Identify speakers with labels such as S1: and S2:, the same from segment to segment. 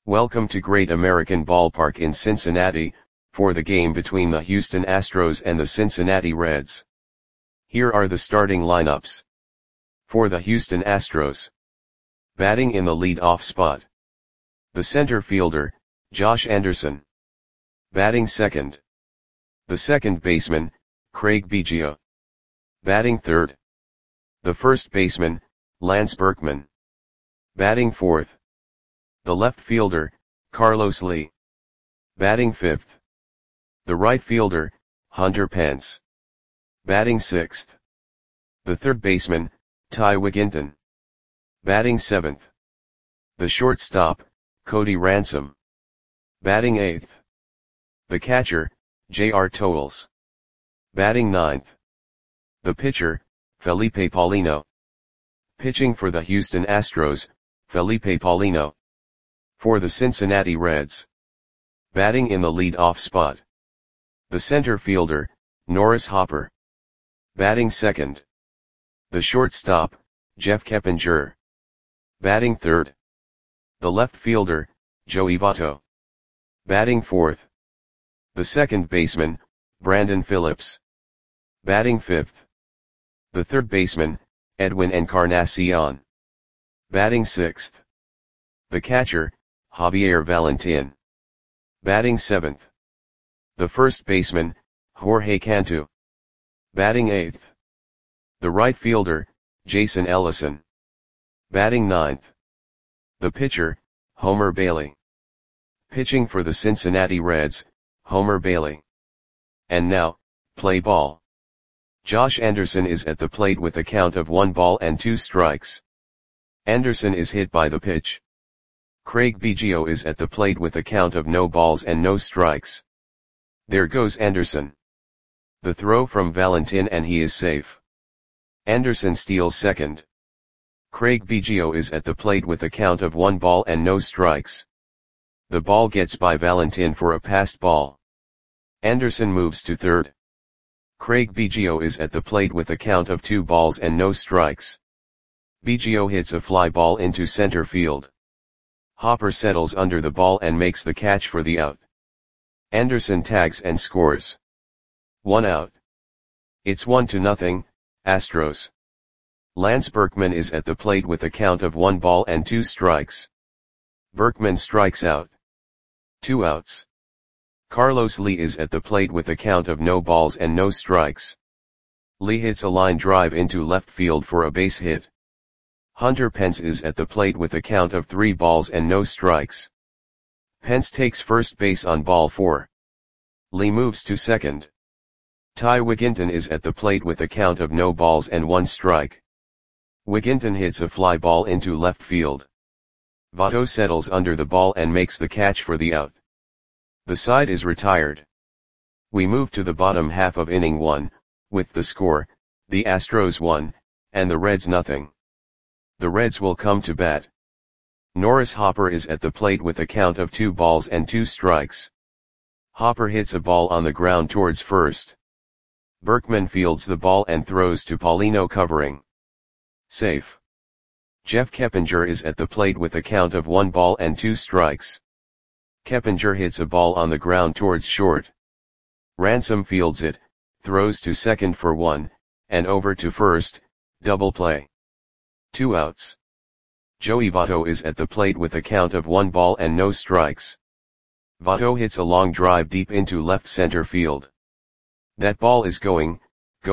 S1: Welcome to Great American Ballpark in Cincinnati, for the game between the Houston Astros and the Cincinnati Reds. Here are the starting lineups. For the Houston Astros. Batting in the lead-off spot. The center fielder, Josh Anderson. Batting second. The second baseman, Craig Biggio. Batting third. The first baseman, Lance Berkman. Batting fourth. The left fielder, Carlos Lee. Batting fifth. The right fielder, Hunter Pence. Batting sixth. The third baseman, Ty Wigginton. Batting seventh. The shortstop, Cody Ransom. Batting eighth. The catcher, J.R. Towles. Batting ninth. The pitcher, Felipe Paulino. Pitching for the Houston Astros, Felipe Paulino. For the Cincinnati Reds. Batting in the lead-off spot. The center fielder, Norris Hopper. Batting second. The shortstop, Jeff Keppinger. Batting third. The left fielder, Joey Votto. Batting fourth. The second baseman, Brandon Phillips. Batting fifth. The third baseman, Edwin Encarnacion. Batting sixth. The catcher, Javier Valentin. Batting seventh. The first baseman, Jorge Cantu. Batting eighth. The right fielder, Jason Ellison. Batting ninth. The pitcher, Homer Bailey. Pitching for the Cincinnati Reds, Homer Bailey. And now, play ball. Josh Anderson is at the plate with a count of 1 ball and 2 strikes. Anderson is hit by the pitch. Craig Biggio is at the plate with a count of no balls and no strikes. There goes Anderson. The throw from Valentin and he is safe. Anderson steals second. Craig Biggio is at the plate with a count of 1 ball and no strikes. The ball gets by Valentin for a passed ball. Anderson moves to third. Craig Biggio is at the plate with a count of 2 balls and no strikes. Biggio hits a fly ball into center field. Hopper settles under the ball and makes the catch for the out. Anderson tags and scores. 1 out. It's 1-0, Astros. Lance Berkman is at the plate with a count of 1 ball and 2 strikes. Berkman strikes out. 2 outs. Carlos Lee is at the plate with a count of no balls and no strikes. Lee hits a line drive into left field for a base hit. Hunter Pence is at the plate with a count of 3 balls and no strikes. Pence takes first base on ball 4. Lee moves to second. Ty Wigginton is at the plate with a count of no balls and 1 strike. Wigginton hits a fly ball into left field. Votto settles under the ball and makes the catch for the out. The side is retired. We move to the bottom half of inning 1, with the score, the Astros 1, and the Reds nothing. The Reds will come to bat. Norris Hopper is at the plate with a count of 2 balls and 2 strikes. Hopper hits a ball on the ground towards first. Berkman fields the ball and throws to Paulino covering. Safe. Jeff Keppinger is at the plate with a count of 1 ball and 2 strikes. Keppinger hits a ball on the ground towards short. Ransom fields it, throws to second for 1, and over to first, double play. 2 outs. Joey Votto is at the plate with a count of 1 ball and no strikes. Votto hits a long drive deep into left center field. That ball is gone.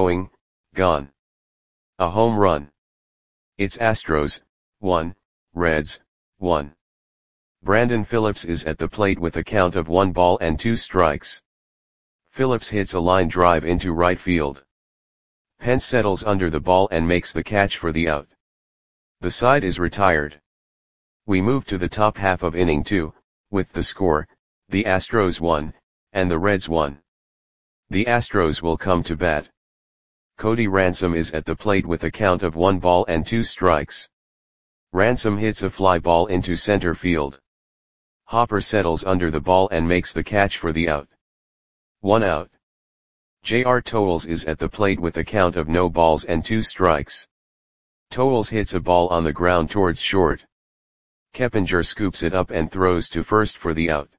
S1: A home run. It's Astros, 1, Reds, 1. Brandon Phillips is at the plate with a count of 1 ball and 2 strikes. Phillips hits a line drive into right field. Pence settles under the ball and makes the catch for the out. The side is retired. We move to the top half of inning 2, with the score, the Astros 1, and the Reds 1. The Astros will come to bat. Cody Ransom is at the plate with a count of 1 ball and 2 strikes. Ransom hits a fly ball into center field. Hopper settles under the ball and makes the catch for the out. 1 out. J.R. Towles is at the plate with a count of no balls and 2 strikes. Towles hits a ball on the ground towards short. Keppinger scoops it up and throws to first for the out.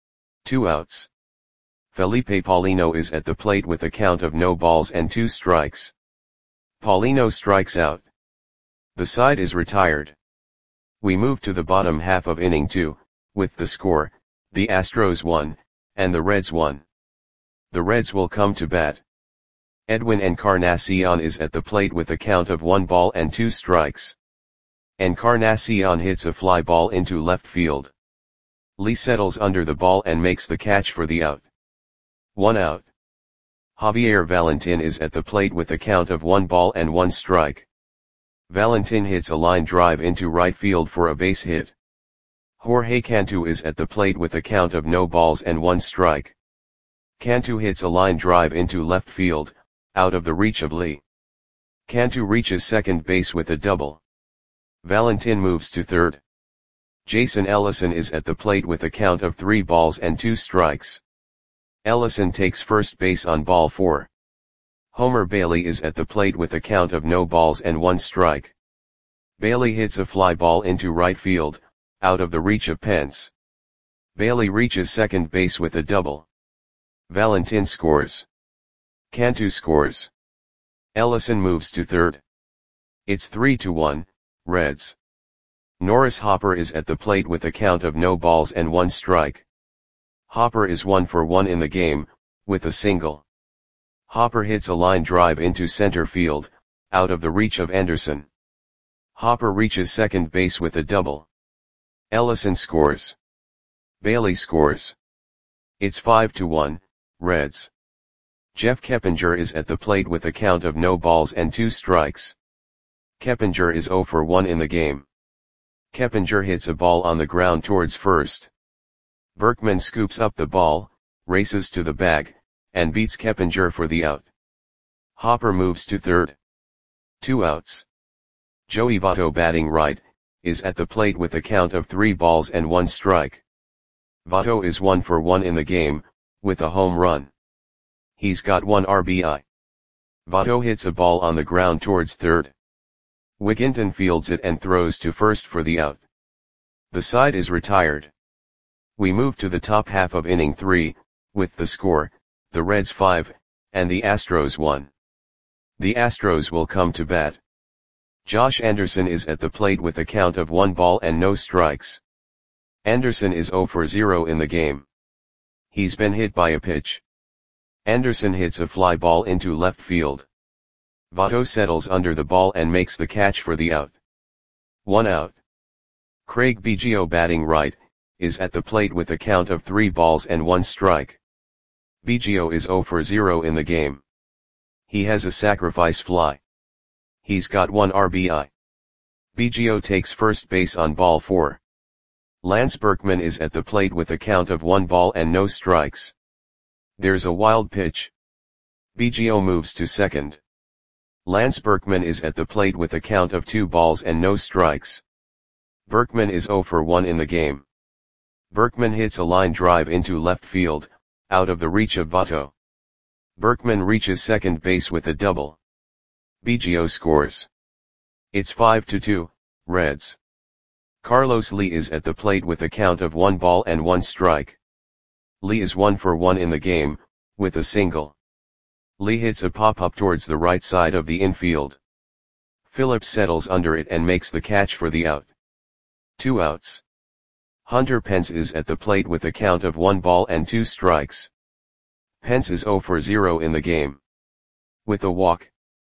S1: 2 outs. Felipe Paulino is at the plate with a count of no balls and 2 strikes. Paulino strikes out. The side is retired. We move to the bottom half of inning 2, with the score, the Astros 1, and the Reds 1. The Reds will come to bat. Edwin Encarnacion is at the plate with a count of 1 ball and 2 strikes. Encarnacion hits a fly ball into left field. Lee settles under the ball and makes the catch for the out. 1 out. Javier Valentin is at the plate with a count of 1 ball and 1 strike. Valentin hits a line drive into right field for a base hit. Jorge Cantu is at the plate with a count of no balls and 1 strike. Cantu hits a line drive into left field, out of the reach of Lee. Cantu reaches second base with a double. Valentin moves to third. Jason Ellison is at the plate with a count of 3 balls and 2 strikes. Ellison takes first base on ball 4. Homer Bailey is at the plate with a count of no balls and 1 strike. Bailey hits a fly ball into right field, out of the reach of Pence. Bailey reaches second base with a double. Valentin scores. Cantu scores. Ellison moves to third. It's 3-1, Reds. Norris Hopper is at the plate with a count of no balls and 1 strike. Hopper is 1 for 1 in the game, with a single. Hopper hits a line drive into center field, out of the reach of Anderson. Hopper reaches second base with a double. Ellison scores. Bailey scores. It's 5-1, Reds. Jeff Keppinger is at the plate with a count of no balls and 2 strikes. Keppinger is 0 for 1 in the game. Keppinger hits a ball on the ground towards first. Berkman scoops up the ball, races to the bag, and beats Keppinger for the out. Hopper moves to third. 2 outs. Joey Votto, batting right, is at the plate with a count of 3 balls and 1 strike. Votto is 1 for 1 in the game, with a home run. He's got 1 RBI. Votto hits a ball on the ground towards third. Wigginton fields it and throws to first for the out. The side is retired. We move to the top half of inning 3, with the score, the Reds 5, and the Astros 1. The Astros will come to bat. Josh Anderson is at the plate with a count of 1 ball and no strikes. Anderson is 0 for 0 in the game. He's been hit by a pitch. Anderson hits a fly ball into left field. Votto settles under the ball and makes the catch for the out. 1 out. Craig Biggio, batting right, is at the plate with a count of 3 balls and 1 strike. Biggio is 0 for 0 in the game. He has a sacrifice fly. He's got 1 RBI. Biggio takes first base on ball 4. Lance Berkman is at the plate with a count of 1 ball and no strikes. There's a wild pitch. Biggio moves to second. Lance Berkman is at the plate with a count of 2 balls and no strikes. Berkman is 0 for 1 in the game. Berkman hits a line drive into left field, out of the reach of Votto. Berkman reaches second base with a double. Biggio scores. It's 5-2, Reds. Carlos Lee is at the plate with a count of 1 ball and 1 strike. Lee is 1 for 1 in the game, with a single. Lee hits a pop-up towards the right side of the infield. Phillips settles under it and makes the catch for the out. 2 outs. Hunter Pence is at the plate with a count of 1 ball and 2 strikes. Pence is 0 for 0 in the game. With a walk,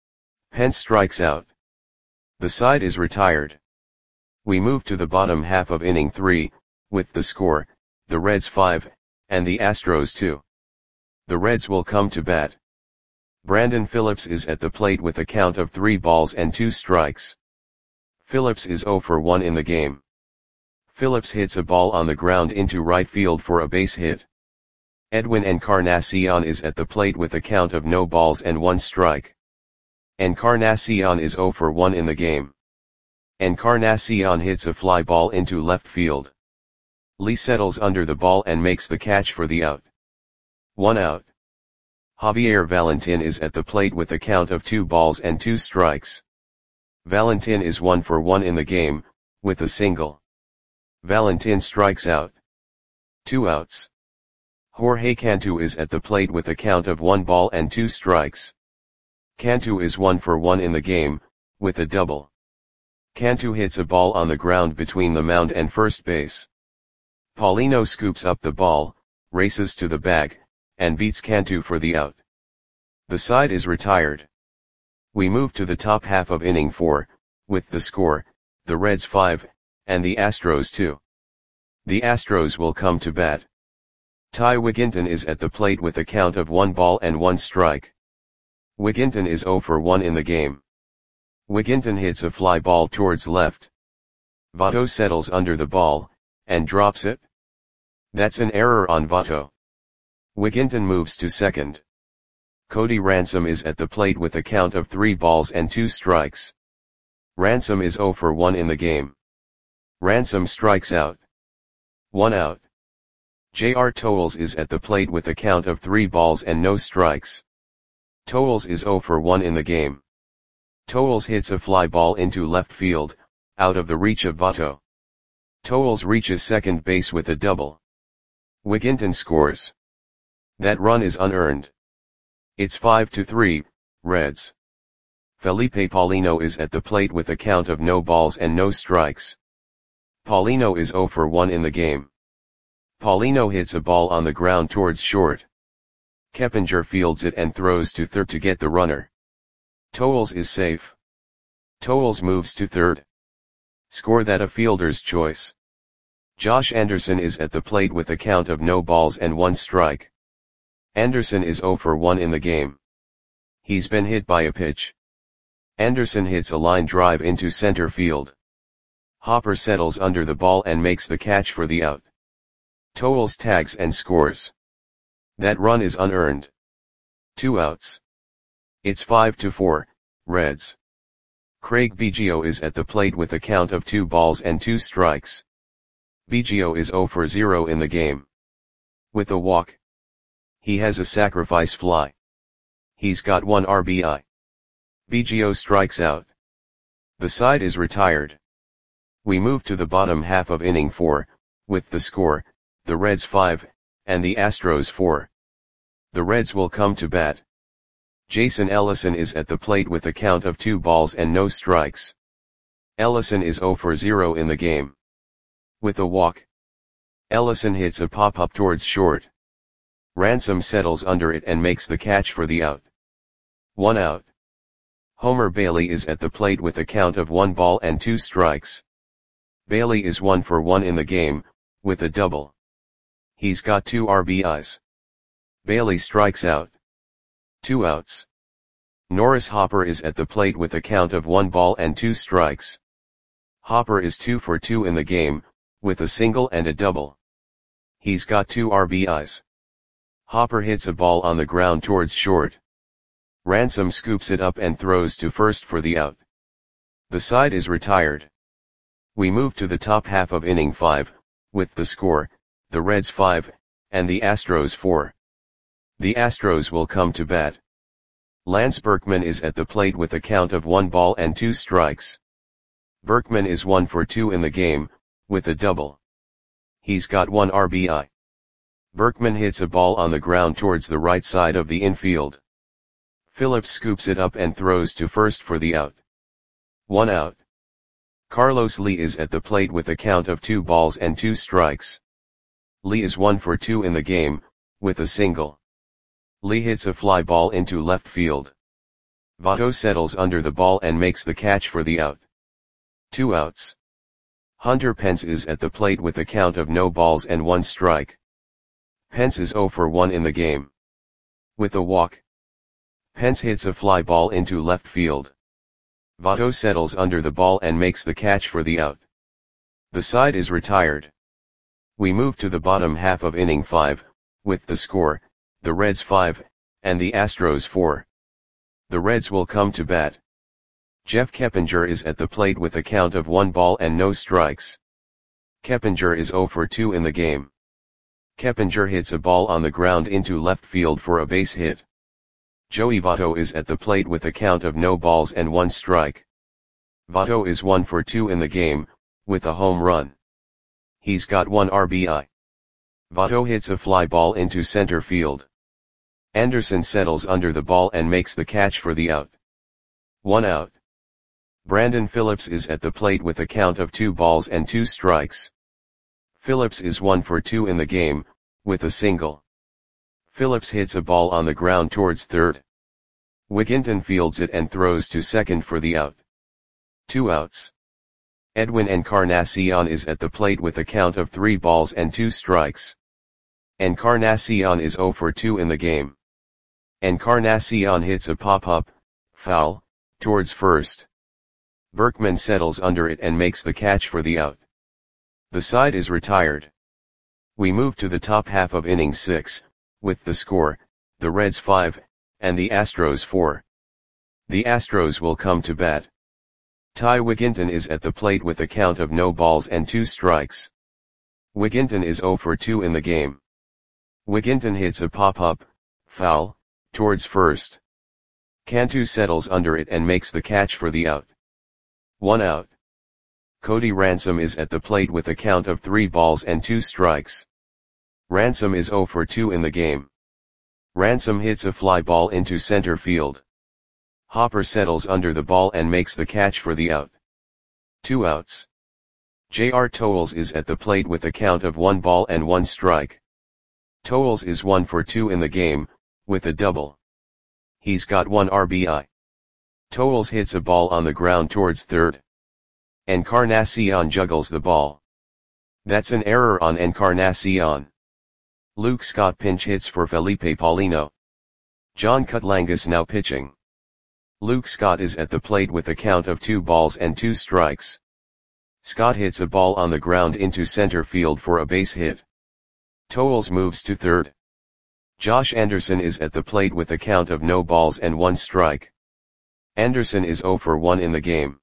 S1: Pence strikes out. The side is retired. We move to the bottom half of inning 3, with the score, the Reds 5, and the Astros 2. The Reds will come to bat. Brandon Phillips is at the plate with a count of 3 balls and 2 strikes. Phillips is 0 for 1 in the game. Phillips hits a ball on the ground into right field for a base hit. Edwin Encarnacion is at the plate with a count of no balls and 1 strike. Encarnacion is 0 for 1 in the game. Encarnacion hits a fly ball into left field. Lee settles under the ball and makes the catch for the out. 1 out. Javier Valentin is at the plate with a count of 2 balls and 2 strikes. Valentin is 1 for 1 in the game, with a single. Valentin strikes out. 2 outs. Jorge Cantu is at the plate with a count of 1 ball and 2 strikes. Cantu is 1 for 1 in the game, with a double. Cantu hits a ball on the ground between the mound and first base. Paulino scoops up the ball, races to the bag, and beats Cantu for the out. The side is retired. We move to the top half of inning 4, with the score, the Reds 5, and the Astros 2. The Astros will come to bat. Ty Wigginton is at the plate with a count of 1 ball and 1 strike. Wigginton is 0 for 1 in the game. Wigginton hits a fly ball towards left. Votto settles under the ball, and drops it. That's an error on Votto. Wigginton moves to second. Cody Ransom is at the plate with a count of 3 balls and 2 strikes. Ransom is 0 for 1 in the game. Ransom strikes out. 1 out. J.R. Towles is at the plate with a count of 3 balls and no strikes. Towles is 0 for 1 in the game. Towles hits a fly ball into left field, out of the reach of Votto. Towles reaches second base with a double. Wigginton scores. That run is unearned. It's 5-3, Reds. Felipe Paulino is at the plate with a count of no balls and no strikes. Paulino is 0 for 1 in the game. Paulino hits a ball on the ground towards short. Keppinger fields it and throws to third to get the runner. Towles is safe. Towles moves to third. Score that a fielder's choice. Josh Anderson is at the plate with a count of no balls and 1 strike. Anderson is 0 for 1 in the game. He's been hit by a pitch. Anderson hits a line drive into center field. Hopper settles under the ball and makes the catch for the out. Towles tags and scores. That run is unearned. 2 outs. It's 5-4, Reds. Craig Biggio is at the plate with a count of 2 balls and 2 strikes. Biggio is 0 for 0 in the game. With a walk. He has a sacrifice fly. He's got 1 RBI. Biggio strikes out. The side is retired. We move to the bottom half of inning 4, with the score, the Reds 5, and the Astros 4. The Reds will come to bat. Jason Ellison is at the plate with a count of 2 balls and no strikes. Ellison is 0 for 0 in the game. With a walk. Ellison hits a pop-up towards short. Ransom settles under it and makes the catch for the out. 1 out. Homer Bailey is at the plate with a count of 1 ball and 2 strikes. Bailey is 1 for 1 in the game, with a double. He's got 2 RBIs. Bailey strikes out. 2 outs. Norris Hopper is at the plate with a count of 1 ball and 2 strikes. Hopper is 2 for 2 in the game, with a single and a double. He's got 2 RBIs. Hopper hits a ball on the ground towards short. Ransom scoops it up and throws to first for the out. The side is retired. We move to the top half of inning 5, with the score, the Reds 5, and the Astros 4. The Astros will come to bat. Lance Berkman is at the plate with a count of 1 ball and 2 strikes. Berkman is 1 for 2 in the game, with a double. He's got 1 RBI. Berkman hits a ball on the ground towards the right side of the infield. Phillips scoops it up and throws to first for the out. 1 out. Carlos Lee is at the plate with a count of 2 balls and 2 strikes. Lee is 1 for 2 in the game, with a single. Lee hits a fly ball into left field. Votto settles under the ball and makes the catch for the out. 2 outs. Hunter Pence is at the plate with a count of no balls and 1 strike. Pence is 0 for 1 in the game. With a walk. Pence hits a fly ball into left field. Votto settles under the ball and makes the catch for the out. The side is retired. We move to the bottom half of inning 5, with the score, the Reds 5, and the Astros 4. The Reds will come to bat. Jeff Keppinger is at the plate with a count of 1 ball and no strikes. Keppinger is 0 for 2 in the game. Keppinger hits a ball on the ground into left field for a base hit. Joey Votto is at the plate with a count of no balls and 1 strike. Votto is 1 for 2 in the game, with a home run. He's got 1 RBI. Votto hits a fly ball into center field. Anderson settles under the ball and makes the catch for the out. 1 out. Brandon Phillips is at the plate with a count of 2 balls and 2 strikes. Phillips is 1 for 2 in the game, with a single. Phillips hits a ball on the ground towards third. Wigginton fields it and throws to second for the out. 2 outs. Edwin Encarnacion is at the plate with a count of 3 balls and 2 strikes. Encarnacion is 0 for 2 in the game. Encarnacion hits a pop-up, foul, towards first. Berkman settles under it and makes the catch for the out. The side is retired. We move to the top half of inning 6, with the score, the Reds 5, and the Astros 4. The Astros will come to bat. Ty Wigginton is at the plate with a count of no balls and 2 strikes. Wigginton is 0 for 2 in the game. Wigginton hits a pop-up, foul, towards first. Cantu settles under it and makes the catch for the out. 1 out. Cody Ransom is at the plate with a count of 3 balls and 2 strikes. Ransom is 0 for 2 in the game. Ransom hits a fly ball into center field. Hopper settles under the ball and makes the catch for the out. 2 outs. J.R. Towles is at the plate with a count of 1 ball and 1 strike. Towles is 1 for 2 in the game, with a double. He's got 1 RBI. Towles hits a ball on the ground towards third. Encarnacion juggles the ball. That's an error on Encarnacion. Luke Scott pinch hits for Felipe Paulino. John Cutlangus now pitching. Luke Scott is at the plate with a count of 2 balls and 2 strikes. Scott hits a ball on the ground into center field for a base hit. Towles moves to third. Josh Anderson is at the plate with a count of no balls and 1 strike. Anderson is 0 for 1 in the game.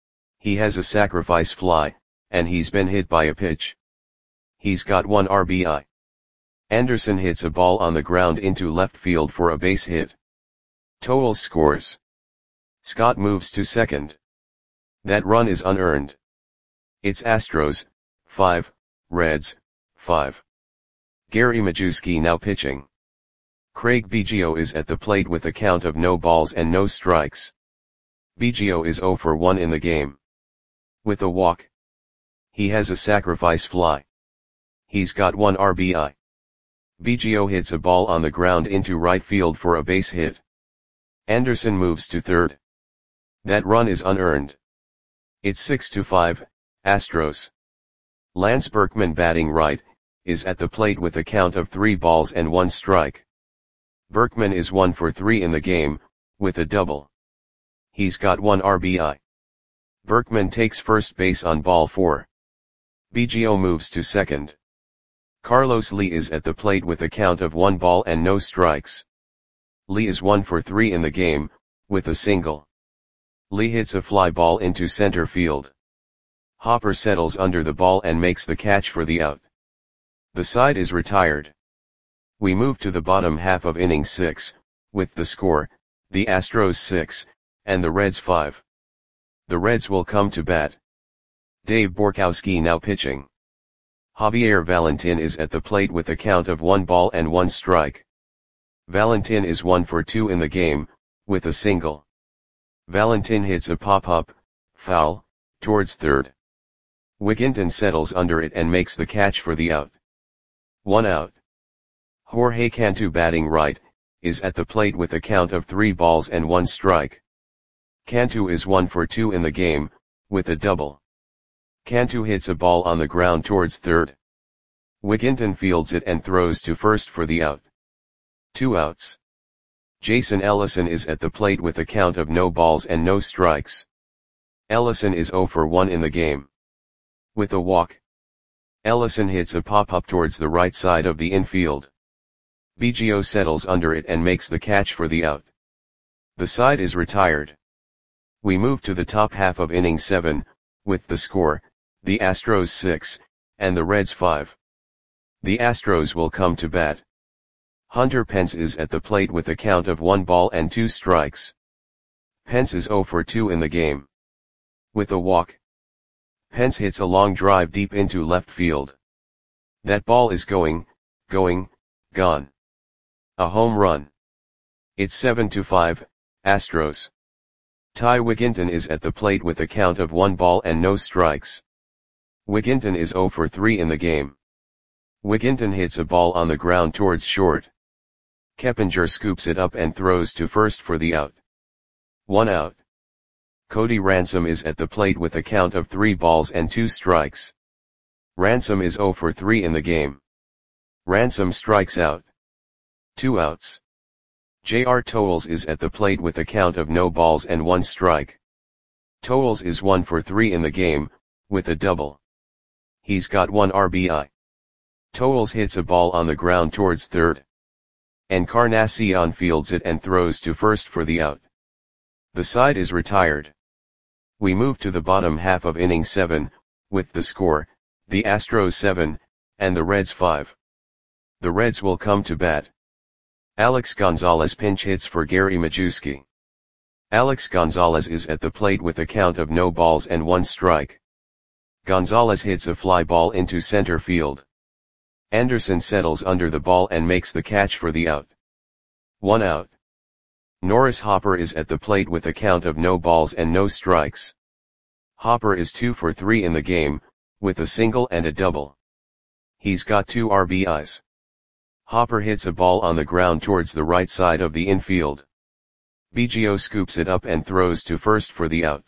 S1: He has a sacrifice fly, and he's been hit by a pitch. He's got 1 RBI. Anderson hits a ball on the ground into left field for a base hit. Towles scores. Scott moves to second. That run is unearned. It's Astros, 5, Reds, 5. Gary Majewski now pitching. Craig Biggio is at the plate with a count of no balls and no strikes. Biggio is 0 for 1 in the game. With a walk. He has a sacrifice fly. He's got 1 RBI. Biggio hits a ball on the ground into right field for a base hit. Anderson moves to third. That run is unearned. It's 6-5, Astros. Lance Berkman batting right, is at the plate with a count of 3 balls and 1 strike. Berkman is 1 for 3 in the game, with a double. He's got 1 RBI. Berkman takes first base on ball 4. Biggio moves to second. Carlos Lee is at the plate with a count of 1 ball and no strikes. Lee is 1 for 3 in the game, with a single. Lee hits a fly ball into center field. Hopper settles under the ball and makes the catch for the out. The side is retired. We move to the bottom half of inning 6, with the score, the Astros 6, and the Reds 5. The Reds will come to bat. Dave Borkowski now pitching. Javier Valentin is at the plate with a count of 1 ball and 1 strike. Valentin is 1 for 2 in the game, with a single. Valentin hits a pop-up, foul, towards third. Wigginton settles under it and makes the catch for the out. 1 out. Jorge Cantu batting right, is at the plate with a count of 3 balls and 1 strike. Cantu is 1 for 2 in the game, with a double. Cantu hits a ball on the ground towards third. Wigginton fields it and throws to first for the out. 2 outs. Jason Ellison is at the plate with a count of no balls and no strikes. Ellison is 0 for 1 in the game. With a walk. Ellison hits a pop-up towards the right side of the infield. Biggio settles under it and makes the catch for the out. The side is retired. We move to the top half of inning 7, with the score, the Astros 6, and the Reds 5. The Astros will come to bat. Hunter Pence is at the plate with a count of 1 ball and 2 strikes. Pence is 0 for 2 in the game. With a walk. Pence hits a long drive deep into left field. That ball is going, gone. A home run. It's 7-5, Astros. Ty Wigginton is at the plate with a count of 1 ball and no strikes. Wigginton is 0 for 3 in the game. Wigginton hits a ball on the ground towards short. Keppinger scoops it up and throws to first for the out. 1 out. Cody Ransom is at the plate with a count of 3 balls and 2 strikes. Ransom is 0 for 3 in the game. Ransom strikes out. 2 outs. J.R. Towles is at the plate with a count of no balls and 1 strike. Towles is 1 for 3 in the game, with a double. He's got 1 RBI. Towles hits a ball on the ground towards third. Encarnacion fields it and throws to first for the out. The side is retired. We move to the bottom half of inning 7, with the score, the Astros 7, and the Reds 5. The Reds will come to bat. Alex Gonzalez pinch hits for Gary Majewski. Alex Gonzalez is at the plate with a count of no balls and 1 strike. Gonzalez hits a fly ball into center field. Anderson settles under the ball and makes the catch for the out. 1 out. Norris Hopper is at the plate with a count of no balls and no strikes. Hopper is 2 for 3 in the game, with a single and a double. He's got 2 RBIs. Hopper hits a ball on the ground towards the right side of the infield. Biggio scoops it up and throws to first for the out.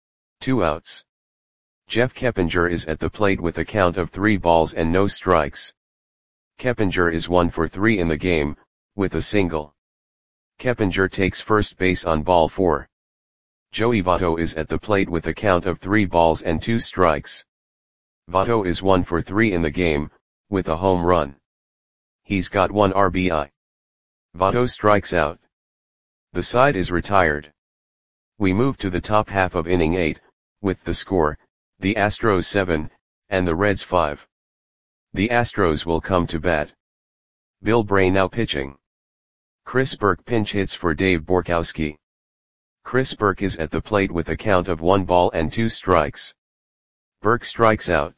S1: 2 outs. Jeff Keppinger is at the plate with a count of 3 balls and no strikes. Keppinger is 1 for 3 in the game, with a single. Keppinger takes first base on ball 4. Joey Votto is at the plate with a count of 3 balls and 2 strikes. Votto is 1 for 3 in the game, with a home run. He's got 1 RBI. Votto strikes out. The side is retired. We move to the top half of inning 8, with the score, the Astros 7, and the Reds 5. The Astros will come to bat. Bill Bray now pitching. Chris Burke pinch hits for Dave Borkowski. Chris Burke is at the plate with a count of 1 ball and 2 strikes. Burke strikes out.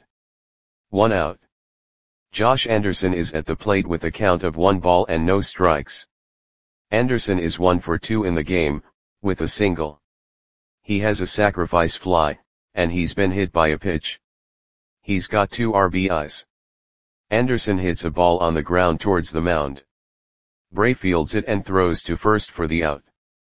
S1: 1 out. Josh Anderson is at the plate with a count of 1 ball and no strikes. Anderson is 1 for 2 in the game, with a single. He has a sacrifice fly, and he's been hit by a pitch. He's got 2 RBIs. Anderson hits a ball on the ground towards the mound. Bray fields it and throws to first for the out.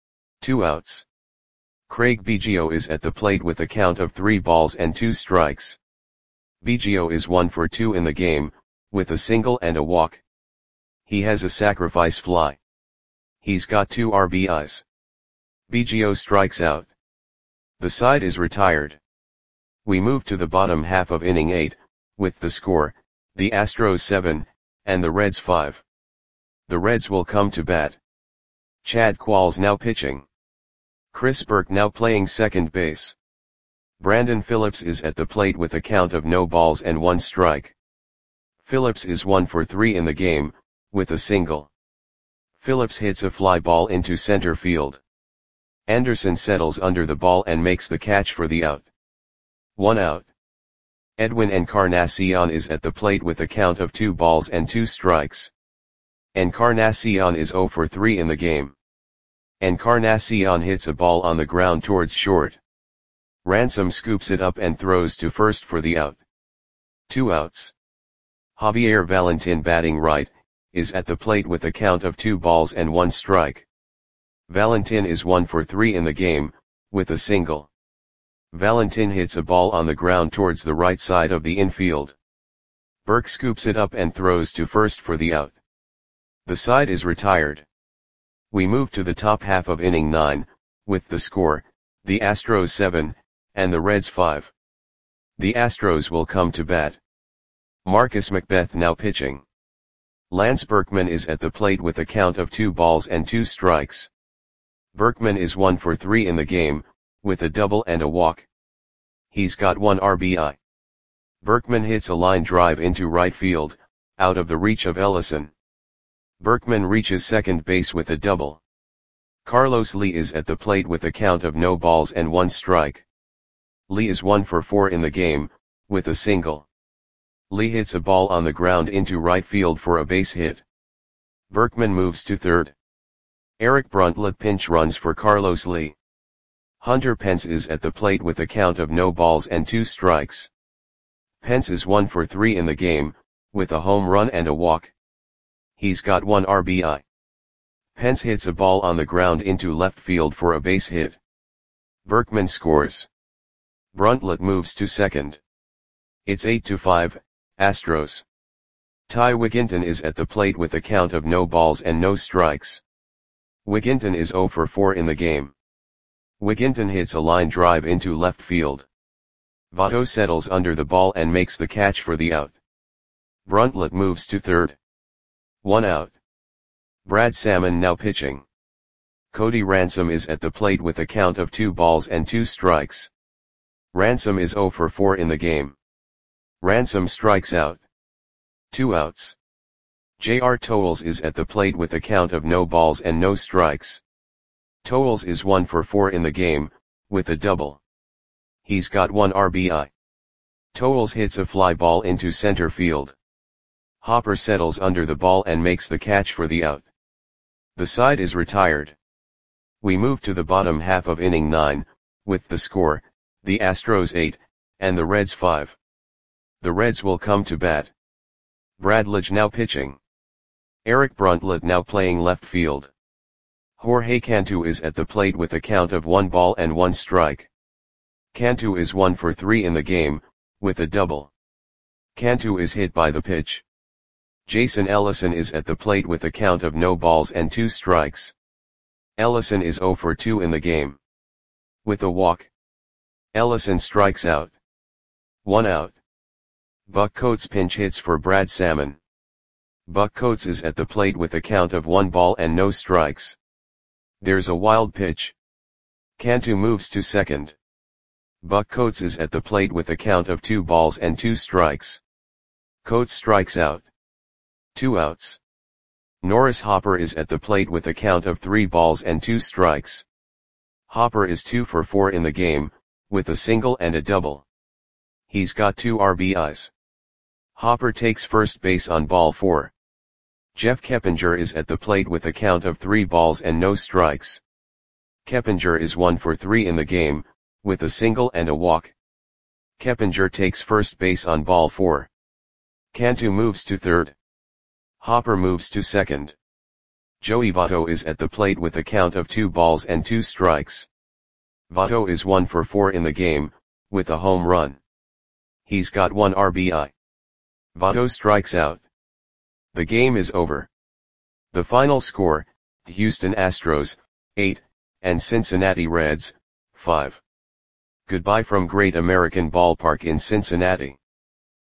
S1: 2 outs. Craig Biggio is at the plate with a count of 3 balls and 2 strikes. Biggio is 1 for 2 in the game, with a single and a walk. He has a sacrifice fly. He's got 2 RBIs. Biggio strikes out. The side is retired. We move to the bottom half of inning 8, with the score, the Astros 7, and the Reds 5. The Reds will come to bat. Chad Qualls now pitching. Chris Burke now playing second base. Brandon Phillips is at the plate with a count of no balls and 1 strike. Phillips is 1 for 3 in the game, with a single. Phillips hits a fly ball into center field. Anderson settles under the ball and makes the catch for the out. 1 out. Edwin Encarnacion is at the plate with a count of 2 balls and 2 strikes. Encarnacion is 0 for 3 in the game. Encarnacion hits a ball on the ground towards short. Ransom scoops it up and throws to first for the out. 2 outs. Javier Valentin batting right, is at the plate with a count of 2 balls and 1 strike. Valentin is 1 for 3 in the game, with a single. Valentin hits a ball on the ground towards the right side of the infield. Burke scoops it up and throws to first for the out. The side is retired. We move to the top half of inning 9, with the score, the Astros 7, and the Reds 5. The Astros will come to bat. Marcus McBeth now pitching. Lance Berkman is at the plate with a count of 2 balls and 2 strikes. Berkman is 1 for 3 in the game, with a double and a walk. He's got 1 RBI. Berkman hits a line drive into right field, out of the reach of Ellison. Berkman reaches second base with a double. Carlos Lee is at the plate with a count of no balls and 1 strike. Lee is 1 for 4 in the game, with a single. Lee hits a ball on the ground into right field for a base hit. Berkman moves to third. Eric Bruntlett pinch runs for Carlos Lee. Hunter Pence is at the plate with a count of no balls and 2 strikes. Pence is 1 for 3 in the game, with a home run and a walk. He's got 1 RBI. Pence hits a ball on the ground into left field for a base hit. Berkman scores. Bruntlett moves to second. It's 8-5, Astros. Ty Wigginton is at the plate with a count of no balls and no strikes. Wigginton is 0 for 4 in the game. Wigginton hits a line drive into left field. Votto settles under the ball and makes the catch for the out. Bruntlett moves to third. 1 out. Brad Salmon now pitching. Cody Ransom is at the plate with a count of 2 balls and 2 strikes. Ransom is 0 for 4 in the game. Ransom strikes out. 2 outs. J.R. Towles is at the plate with a count of no balls and no strikes. Towles is 1 for 4 in the game, with a double. He's got 1 RBI. Towles hits a fly ball into center field. Hopper settles under the ball and makes the catch for the out. The side is retired. We move to the bottom half of inning 9, with the score, the Astros 8, and the Reds 5. The Reds will come to bat. Brad Lidge now pitching. Eric Bruntlett now playing left field. Jorge Cantu is at the plate with a count of 1 ball and 1 strike. Cantu is 1 for 3 in the game, with a double. Cantu is hit by the pitch. Jason Ellison is at the plate with a count of no balls and 2 strikes. Ellison is 0 for 2 in the game. With a walk. Ellison strikes out. 1 out. Buck Coates pinch hits for Brad Salmon. Buck Coates is at the plate with a count of 1 ball and no strikes. There's a wild pitch. Cantu moves to second. Buck Coates is at the plate with a count of 2 balls and 2 strikes. Coates strikes out. 2 outs. Norris Hopper is at the plate with a count of 3 balls and 2 strikes. Hopper is 2 for 4 in the game, with a single and a double. He's got 2 RBIs. Hopper takes first base on ball 4. Jeff Keppinger is at the plate with a count of 3 balls and no strikes. Keppinger is 1 for 3 in the game, with a single and a walk. Keppinger takes first base on ball 4. Cantu moves to third. Hopper moves to second. Joey Votto is at the plate with a count of 2 balls and 2 strikes. Votto is 1 for 4 in the game, with a home run. He's got 1 RBI. Votto strikes out. The game is over. The final score, Houston Astros, 8, and Cincinnati Reds, 5. Goodbye from Great American Ballpark in Cincinnati.